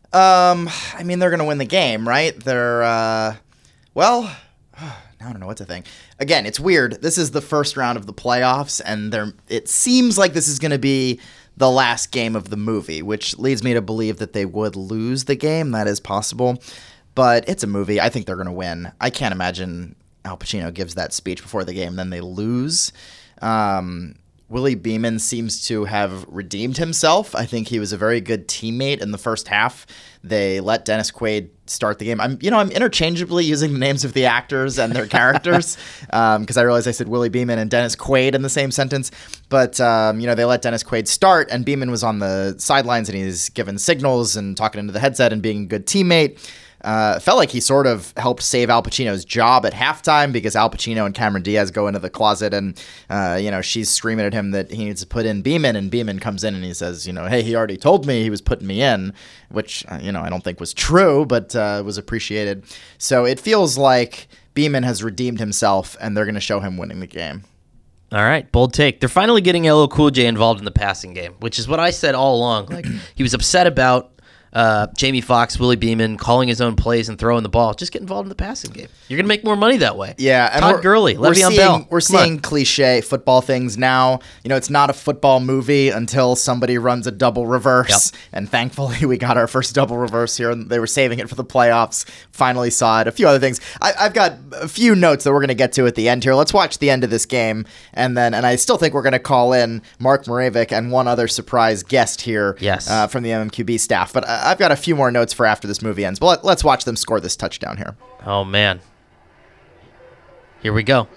Um, I mean, they're going to win the game, right? They're, uh, well, I don't know what to think. Again, it's weird. This is the first round of the playoffs, and they're, it seems like this is going to be the last game of the movie, which leads me to believe that they would lose the game. That is possible. But it's a movie. I think they're going to win. I can't imagine Al Pacino gives that speech before the game, then they lose. Um, Willie Beeman seems to have redeemed himself. I think he was a very good teammate in the first half. They let Dennis Quaid start the game. I'm, you know, I'm interchangeably using the names of the actors and their characters because um, I realized I said Willie Beeman and Dennis Quaid in the same sentence. But, um, you know, they let Dennis Quaid start, and Beeman was on the sidelines, and he's giving signals and talking into the headset and being a good teammate. Uh, felt like he sort of helped save Al Pacino's job at halftime because Al Pacino and Cameron Diaz go into the closet and, uh, you know, she's screaming at him that he needs to put in Beeman, and Beeman comes in and he says, you know, hey, he already told me he was putting me in, which, uh, you know, I don't think was true, but uh, was appreciated. So it feels like Beeman has redeemed himself, and they're going to show him winning the game. All right, bold take. They're finally getting L L Cool J involved in the passing game, which is what I said all along. Like, he was upset about Uh, Jamie Foxx, Willie Beeman calling his own plays and throwing the ball. Just get involved in the passing game. You're going to make more money that way. Yeah. And Todd we're, Gurley, we're Le'Veon seeing, Bell. We're Come seeing on. cliche football things now. You know, it's not a football movie until somebody runs a double reverse. Yep. And thankfully, we got our first double reverse here. And they were saving it for the playoffs. Finally saw it. A few other things. I, I've got a few notes that we're going to get to at the end here. Let's watch the end of this game. And then, and I still think we're going to call in Mark Moravec and one other surprise guest here Yes. uh, from the M M Q B staff. But I, I've got a few more notes for after this movie ends. But let, let's watch them score this touchdown here. Oh, man. Here we go.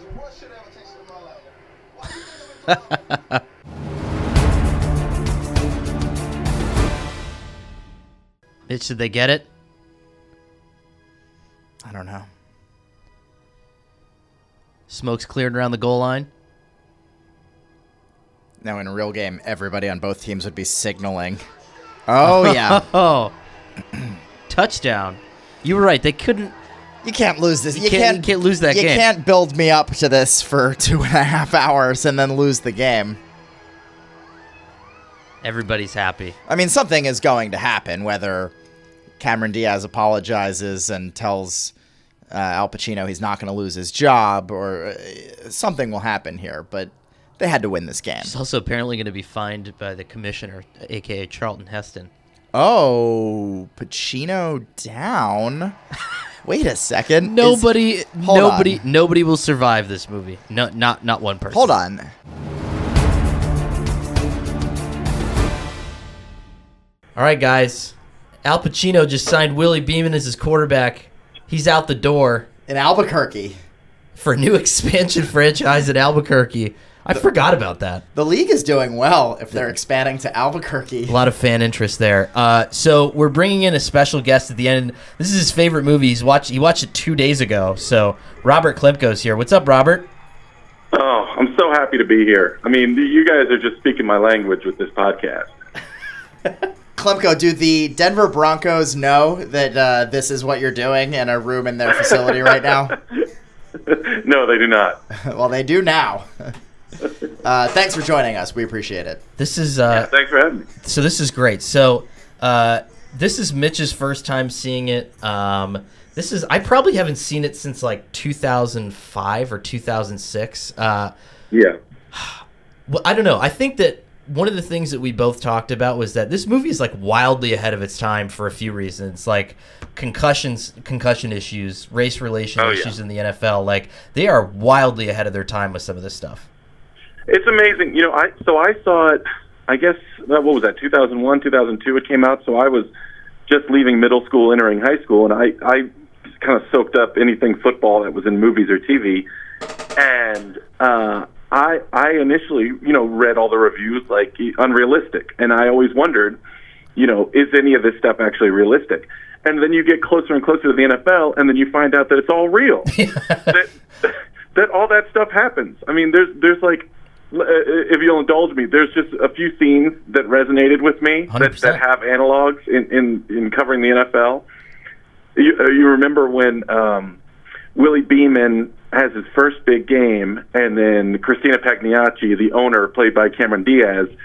Mitch, did they get it? I don't know. Smoke's cleared around the goal line. Now, in a real game, everybody on both teams would be signaling. Oh, yeah. Oh, touchdown. You were right. They couldn't. You can't lose this. You, can't, you can't lose that you game. You can't build me up to this for two and a half hours and then lose the game. Everybody's happy. I mean, something is going to happen, whether Cameron Diaz apologizes and tells uh, Al Pacino he's not going to lose his job, or uh, something will happen here, but they had to win this game. He's also apparently going to be fined by the commissioner, a k a. Charlton Heston. Oh, Pacino down. Wait a second. Nobody, Is, nobody, on. nobody will survive this movie. No, not not one person. Hold on. All right, guys. Al Pacino just signed Willie Beeman as his quarterback. He's out the door In Albuquerque. for a new expansion franchise in Albuquerque. I forgot about that. The league is doing well if they're expanding to Albuquerque. A lot of fan interest there. Uh, so we're bringing in a special guest at the end. This is his favorite movie. He's watched. He watched it two days ago. So Robert Klemko's here. What's up, Robert? Oh, I'm so happy to be here. I mean, you guys are just speaking my language with this podcast. Klemko, do the Denver Broncos know that uh, this is what you're doing in a room in their facility right now? No, they do not. Well, they do now. Uh, thanks for joining us. We appreciate it. This is uh, Yeah, thanks for having me. so. This is great. So uh, this is Mitch's first time seeing it. Um, this is I probably haven't seen it since like two thousand five or two thousand six. Uh, Yeah. well, I don't know. I think that one of the things that we both talked about was that this movie is like wildly ahead of its time for a few reasons, like concussions, concussion issues, race relation Oh, yeah. issues in the N F L. Like they are wildly ahead of their time with some of this stuff. It's amazing. You know, I so I saw it, I guess, what was that, two thousand one, two thousand two it came out, so I was just leaving middle school, entering high school, and I, I kind of soaked up anything football that was in movies or T V, and uh, I I initially, you know, read all the reviews like unrealistic, and I always wondered, you know, is any of this stuff actually realistic? And then you get closer and closer to the N F L, and then you find out that it's all real. that, that all that stuff happens. I mean, there's there's like, if you'll indulge me, there's just a few scenes that resonated with me that, that have analogs in, in, in covering the N F L. You, uh, you remember when um, Willie Beeman has his first big game, and then Christina Pagliacci, the owner, played by Cameron Diaz,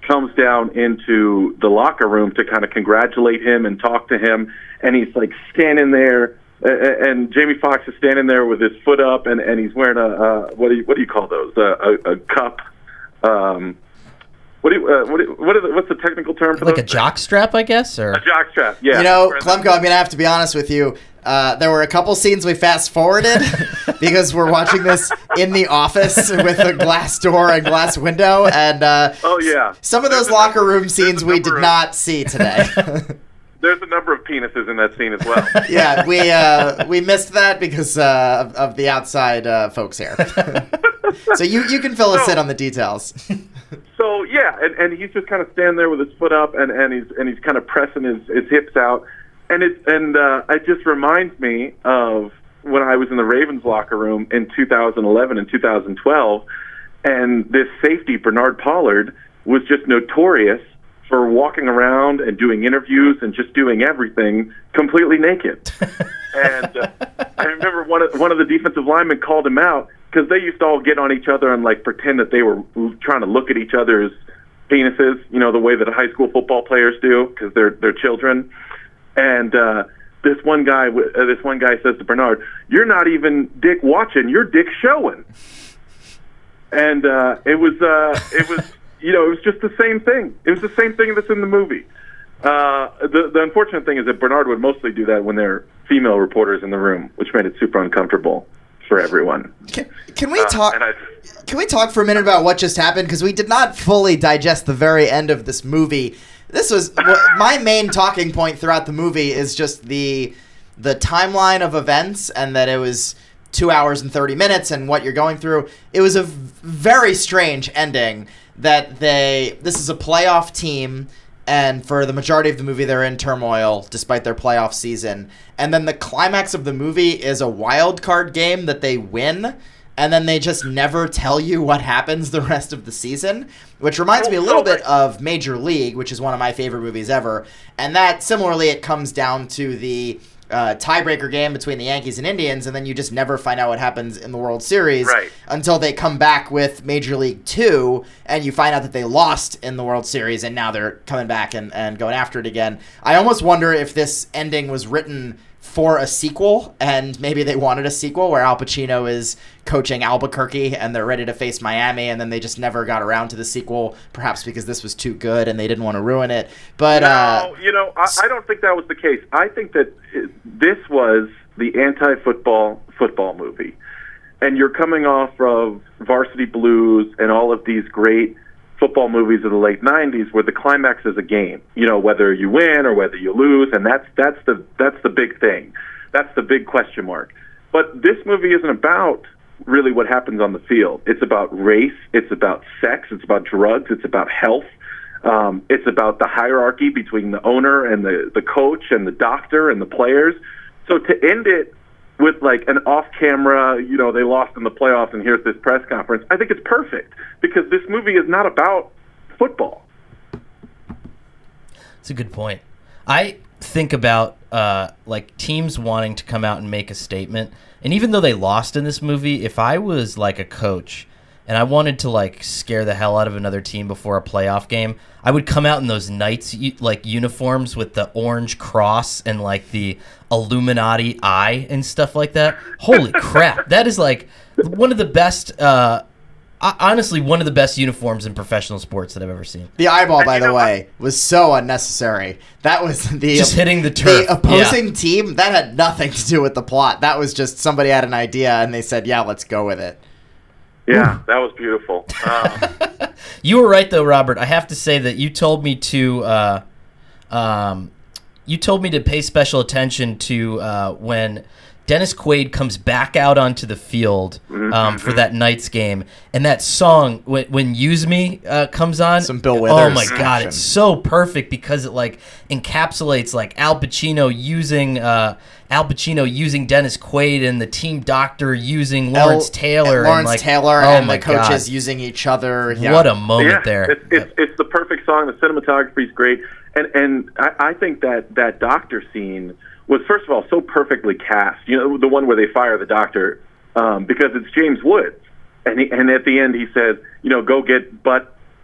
comes down into the locker room to kind of congratulate him and talk to him, and he's like standing there, uh, and Jamie Foxx is standing there with his foot up, and, and he's wearing a uh, what do you what do you call those uh, a, a cup. Um, What do you, uh, what, do you, what is it, what's the technical term for like those a jock strap, I guess, or a jock strap? Yeah. You know, Klemko, I'm gonna have to be honest with you. Uh, there were a couple scenes we fast forwarded because we're watching this in the office with a glass door and glass window, and uh, oh yeah, some of those there's locker number, room scenes we did of, not see today. There's a number of penises in that scene as well. Yeah, we uh, we missed that because uh, of, of the outside uh, folks here. So you you can fill us So- in on the details. So yeah, and, and he's just kind of standing there with his foot up, and, and he's and he's kind of pressing his, his hips out, and it and uh, it just reminds me of when I was in the Ravens locker room in two thousand eleven and two thousand twelve, and this safety Bernard Pollard was just notorious for walking around and doing interviews and just doing everything completely naked. And uh, I remember one of one of the defensive linemen called him out because they used to all get on each other and like pretend that they were trying to look at each other's penises, you know, the way that high school football players do because they're they're children. And uh, this one guy, uh, this one guy says to Bernard, "You're not even dick watching; you're dick showing." And uh, it was uh, it was you know it was just the same thing. It was the same thing that's in the movie. Uh, the the unfortunate thing is that Bernard would mostly do that when there are female reporters in the room, which made it super uncomfortable for everyone. Can, can we Uh, talk? and I- Can we talk for a minute about what just happened? Because we did not fully digest the very end of this movie. This was what, my main talking point throughout the movie is just the the timeline of events and that it was two hours and thirty minutes and what you're going through. It was a v- very strange ending that they. This is a playoff team. And for the majority of the movie, they're in turmoil despite their playoff season. And then the climax of the movie is a wild card game that they win. And then they just never tell you what happens the rest of the season, which reminds Oh, me a little no, bit of Major League, which is one of my favorite movies ever. And that, similarly, it comes down to the uh, tiebreaker game between the Yankees and Indians, and then you just never find out what happens in the World Series Right. until they come back with Major League two, and you find out that they lost in the World Series, and now they're coming back and, and going after it again. I almost wonder if this ending was written for a sequel, and maybe they wanted a sequel where Al Pacino is coaching Albuquerque and they're ready to face Miami, and then they just never got around to the sequel, perhaps because this was too good and they didn't want to ruin it. But no, uh, you know, I, I don't think that was the case. I think that it, this was the anti-football football movie. And you're coming off of Varsity Blues and all of these great football movies of the late nineties where the climax is a game, you know, whether you win or whether you lose, and that's that's the that's the big thing. That's the big question mark. But this movie isn't about really what happens on the field. It's about race, it's about sex, it's about drugs, it's about health. Um, it's about the hierarchy between the owner and the, the coach and the doctor and the players. So to end it with like an off-camera, you know, they lost in the playoffs and here's this press conference, I think it's perfect because this movie is not about football. That's a good point. I think about uh, like teams wanting to come out and make a statement, and even though they lost in this movie, if I was like a coach and I wanted to like scare the hell out of another team before a playoff game, I would come out in those Knights like uniforms with the orange cross and like the Illuminati eye and stuff like that. Holy crap. That is like one of the best, uh, honestly, one of the best uniforms in professional sports that I've ever seen. the eyeball, by you the know, way, was so unnecessary. That was the Just hitting the turf. The opposing team, that had nothing to do with the plot. That was just somebody had an idea and they said, yeah, let's go with it. Yeah, that was beautiful. Um, You were right, though, Robert. I have to say that you told me to, uh, um, you told me to pay special attention to uh, when Dennis Quaid comes back out onto the field um, for that Knights game, and that song when, when "Use Me" uh, comes on. Some Bill Oh Withers my God, action. it's so perfect because it like encapsulates like Al Pacino using uh, Al Pacino using Dennis Quaid and the team doctor using Lawrence El- Taylor, and Lawrence and like, Taylor oh and my the coaches God. using each other. Yeah. What a moment yeah, there. It's, it's, it's the perfect song. The cinematography is great. And and I, I think that that doctor scene was, first of all, so perfectly cast. You know, the one where they fire the doctor um, because it's James Woods. And he, and at the end he says, you know, go get butt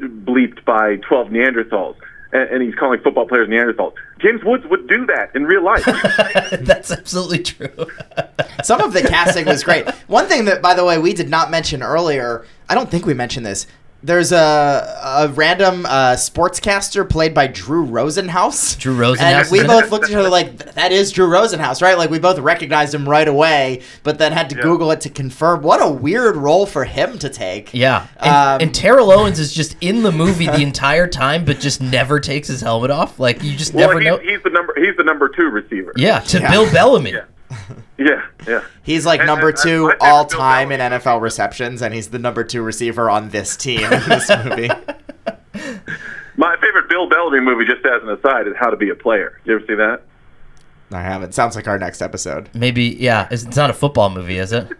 bleeped by twelve Neanderthals, and, and he's calling football players Neanderthals. James Woods would do that in real life. That's absolutely true. Some of the casting was great. One thing that, by the way, we did not mention earlier, I don't think we mentioned this. There's a, a random uh, sportscaster played by Drew Rosenhaus. Drew Rosenhaus. And we is in both it? looked at each other like, that is Drew Rosenhaus, right? Like, we both recognized him right away, but then had to Yeah. Google it to confirm. What a weird role for him to take. Yeah, and, Um, and Terrell Owens is just in the movie the entire time, but just never takes his helmet off. Like you just Well, never he's, know. he's the number. He's the number two receiver. Yeah, to Yeah. Bill Bellamy. Yeah. Yeah, yeah. He's like And- number and- and two my favorite all Bill time Bellamy in N F L receptions, and he's the number two receiver on this team in this movie. My favorite Bill Bellamy movie, just as an aside, is How to Be a Player. You ever see that? I haven't. Sounds like our next episode. Maybe, yeah. It's it's not a football movie, is it?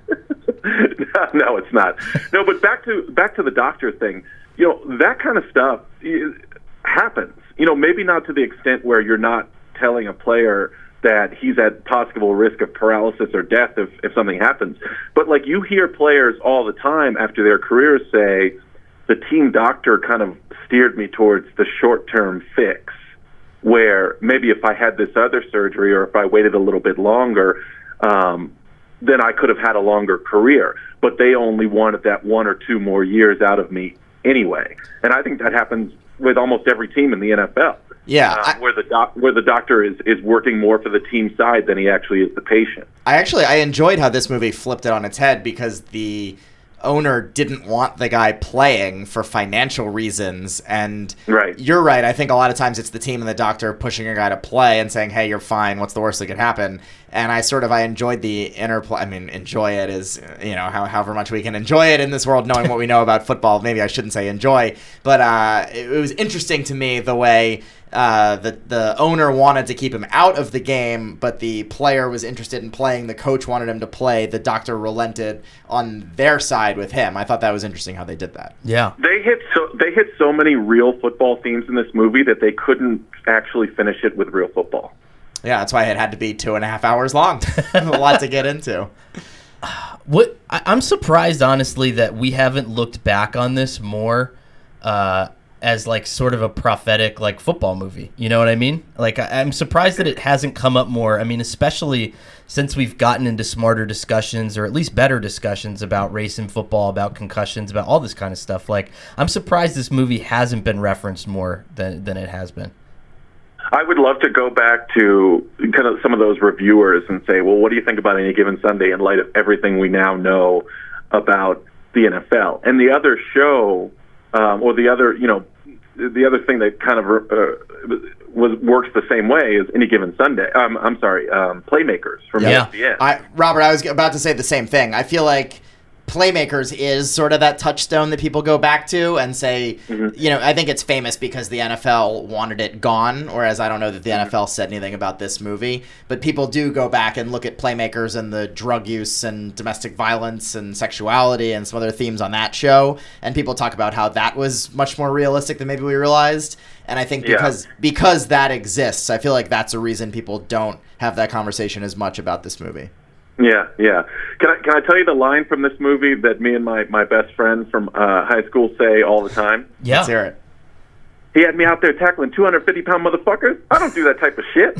No, it's not. No, but back to back to the doctor thing. You know, that kind of stuff is, happens. You know, maybe not to the extent where you're not telling a player that he's at possible risk of paralysis or death if, if something happens. But, like, you hear players all the time after their careers say, the team doctor kind of steered me towards the short-term fix, where maybe if I had this other surgery or if I waited a little bit longer, um, then I could have had a longer career. But they only wanted that one or two more years out of me anyway. And I think that happens with almost every team in the N F L. Yeah, uh, I- where the doc, where the doctor is, is working more for the team side than he actually is the patient. I actually I enjoyed how this movie flipped it on its head because the owner didn't want the guy playing for financial reasons, and Right. you're right. I think a lot of times it's the team and the doctor pushing a guy to play and saying, "Hey, you're fine. What's the worst that could happen?" And I sort of I enjoyed the interplay. I mean, enjoy it is you know how, however much we can enjoy it in this world, knowing what we know about football. Maybe I shouldn't say enjoy, but uh, it, it was interesting to me the way. Uh, the the owner wanted to keep him out of the game, but the player was interested in playing. The coach wanted him to play. The doctor relented on their side with him. I thought that was interesting how they did that. Yeah. They hit so they hit so many real football themes in this movie that they couldn't actually finish it with real football. Yeah, that's why it had to be two and a half hours long. A lot to get into. What I, I'm surprised, honestly, that we haven't looked back on this more uh, as like sort of a prophetic like football movie. You know what I mean? Like I, I'm surprised that it hasn't come up more. I mean, especially since we've gotten into smarter discussions or at least better discussions about race in football, about concussions, about all this kind of stuff. Like I'm surprised this movie hasn't been referenced more than than it has been. I would love to go back to kind of some of those reviewers and say, well, what do you think about Any Given Sunday in light of everything we now know about the N F L? And the other show, um, or the other, you know, the other thing that kind of uh, was works the same way is Any Given Sunday. Um, I'm sorry, um, Playmakers from Yeah. E S P N. I, Robert, I was about to say the same thing. I feel like Playmakers is sort of that touchstone that people go back to and say, Mm-hmm. you know, I think it's famous because the N F L wanted it gone, whereas I don't know that the Mm-hmm. N F L said anything about this movie. But people do go back and look at Playmakers and the drug use and domestic violence and sexuality and some other themes on that show. And people talk about how that was much more realistic than maybe we realized. And I think Yeah. because because that exists, I feel like that's a reason people don't have that conversation as much about this movie. Yeah, yeah. Can I can I tell you the line from this movie that me and my, my best friend from uh, high school say all the time? Yeah. Let's hear it. He had me out there tackling two hundred fifty pound motherfuckers. I don't do that type of shit.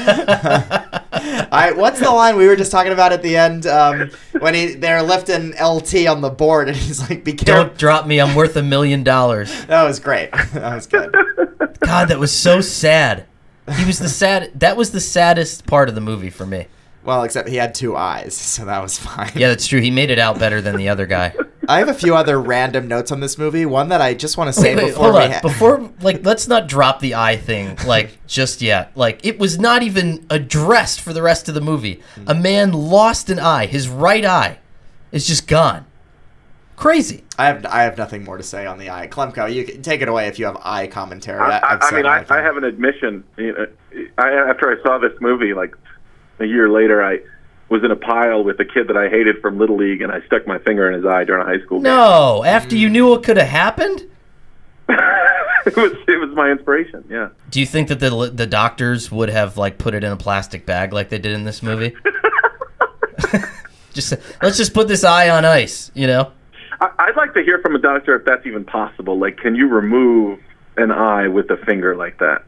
All right, what's the line we were just talking about at the end um, when he they're lifting L T on the board and he's like, "Be careful." Don't drop me. I'm worth a million dollars. That was great. That was good. God, that was so sad. He was the sad. That was the saddest part of the movie for me. Well, except he had two eyes, so that was fine. Yeah, that's true. He made it out better than the other guy. I have a few other random notes on this movie. One that I just want to say Wait, wait, before hold we on. ha- Before, like, let's not drop the eye thing, like, just yet. Like, it was not even addressed for the rest of the movie. A man lost an eye. His right eye is just gone. Crazy. I have I have nothing more to say on the eye. Klemko, you can take it away if you have eye commentary. I, I've I, I said mean, I, everything. I have an admission. You know, I, after I saw this movie, like a year later, I was in a pile with a kid that I hated from Little League, and I stuck my finger in his eye during a high school No, after you knew what could have happened? game. it was it was my inspiration. Yeah. Do you think that the the doctors would have, like, put it in a plastic bag like they did in this movie? just Let's just put this eye on ice, you know? I, I'd like to hear from a doctor if that's even possible. Like, can you remove an eye with a finger like that?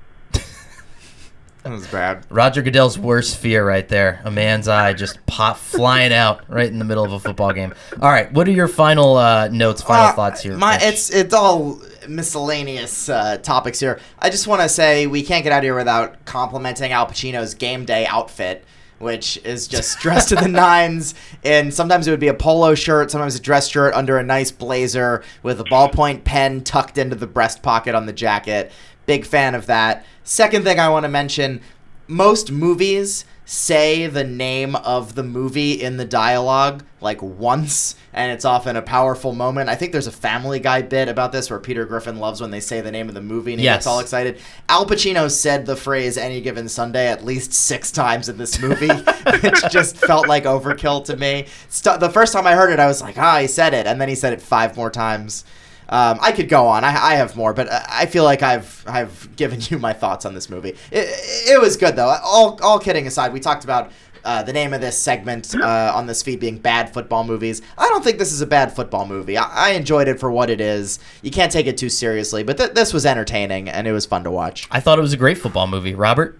That was bad. Roger Goodell's worst fear right there. A man's eye just pop flying out right in the middle of a football game. All right, what are your final uh, notes, final Uh, thoughts here? My, Mitch? it's it's all miscellaneous uh, topics here. I just want to say we can't get out of here without complimenting Al Pacino's game day outfit, which is just dressed to the nines. And sometimes it would be a polo shirt, sometimes a dress shirt under a nice blazer with a ballpoint pen tucked into the breast pocket on the jacket. Big fan of that. Second thing I want to mention, most movies say the name of the movie in the dialogue like once, and it's often a powerful moment. I think there's a Family Guy bit about this where Peter Griffin loves when they say the name of the movie and he Yes. gets all excited. Al Pacino said the phrase "Any Given Sunday" at least six times in this movie, which just felt like overkill to me. St- the first time I heard it, I was like, ah, he said it, and then he said it five more times. Um, I could go on. I, I have more, but I feel like I've I've given you my thoughts on this movie. It, it was good though. All all kidding aside, we talked about uh, the name of this segment uh, on this feed being bad football movies. I don't think this is a bad football movie. I, I enjoyed it for what it is. You can't take it too seriously, but th- this was entertaining and it was fun to watch. I thought it was a great football movie. Robert?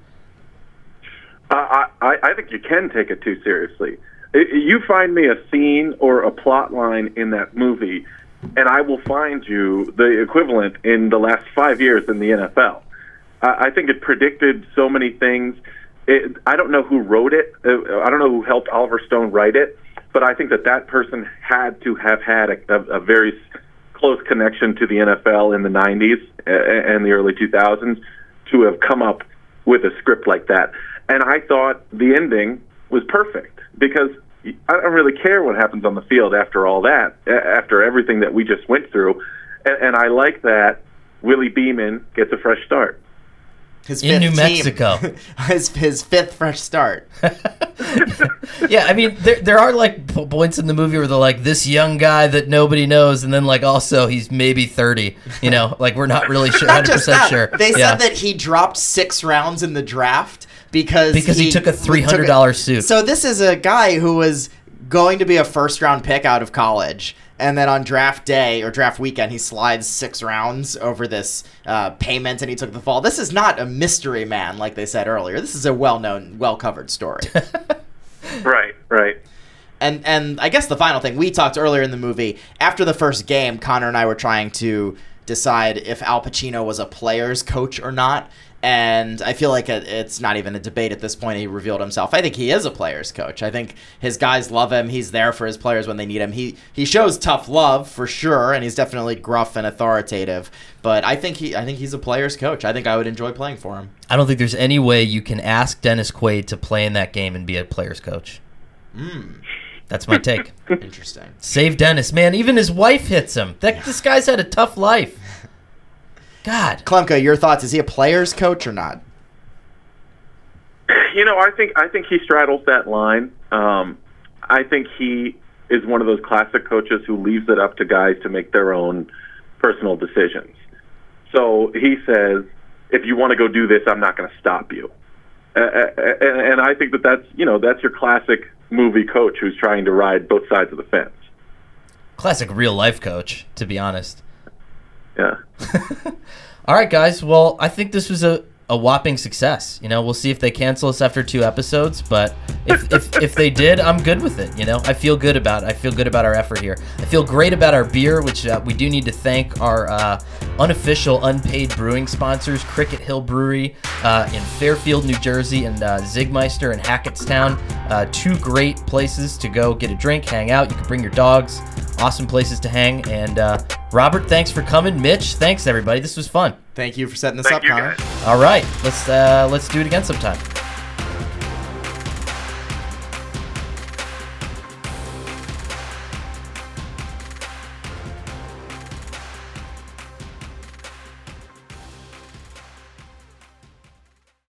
Uh, I, I think you can take it too seriously. I- You find me a scene or a plot line in that movie, and I will find you the equivalent in the last five years in the N F L. I, I think it predicted so many things. It, I don't know who wrote it. Uh, I don't know who helped Oliver Stone write it, but I think that that person had to have had a, a, a very close connection to the N F L in the nineties and the early two thousands to have come up with a script like that. And I thought the ending was perfect because I don't really care what happens on the field after all that, after everything that we just went through. And, and I like that Willie Beeman gets a fresh start. His In fifth New team. Mexico. his his fifth fresh start. Yeah, I mean, there there are like p- points in the movie where they're like, this young guy that nobody knows, and then like also he's maybe thirty. You know, like we're not really sure, Not one hundred just percent that, sure. they Yeah. said that he dropped six rounds in the draft because Because he took a three hundred dollars suit. So this is a guy who was going to be a first round pick out of college, and then on draft day or draft weekend he slides six rounds over this uh, payment and he took the fall. This is not a mystery man like they said earlier. This is a well known, well covered story. Right, right. And and I guess the final thing, we talked earlier in the movie, after the first game, Connor and I were trying to decide if Al Pacino was a player's coach or not. And I feel like it, it's not even a debate at this point. He revealed himself. I think he is a player's coach. I think his guys love him. He's there for his players when they need him. He he shows tough love for sure, and he's definitely gruff and authoritative. But I think he I think he's a player's coach. I think I would enjoy playing for him. I don't think there's any way you can ask Dennis Quaid to play in that game and be a player's coach. Mm. That's my take. Interesting. Save Dennis, man. Even his wife hits him. That This guy's had a tough life. God. Klemka, your thoughts? Is he a player's coach or not? You know, I think I think he straddles that line. Um, I think he is one of those classic coaches who leaves it up to guys to make their own personal decisions. So he says, if you want to go do this, I'm not going to stop you. Uh, and, and I think that that's, you know, that's your classic movie coach who's trying to ride both sides of the fence. Classic real life coach, to be honest. Yeah. All right, guys. Well, I think this was a, a whopping success. You know, we'll see if they cancel us after two episodes, but if, if if they did, I'm good with it. You know, I feel good about it. I feel good about our effort here. I feel great about our beer, which uh, we do need to thank our uh, unofficial, unpaid brewing sponsors, Cricket Hill Brewery uh, in Fairfield, New Jersey, and uh, Zigmeister in Hackettstown. Uh, two great places to go get a drink, hang out. You can bring your dogs. Awesome places to hang. And uh, Robert, thanks for coming. Mitch, thanks everybody. This was fun. Thank you for setting this Thank up, you, Connor. guys. All right, let's uh, let's do it again sometime.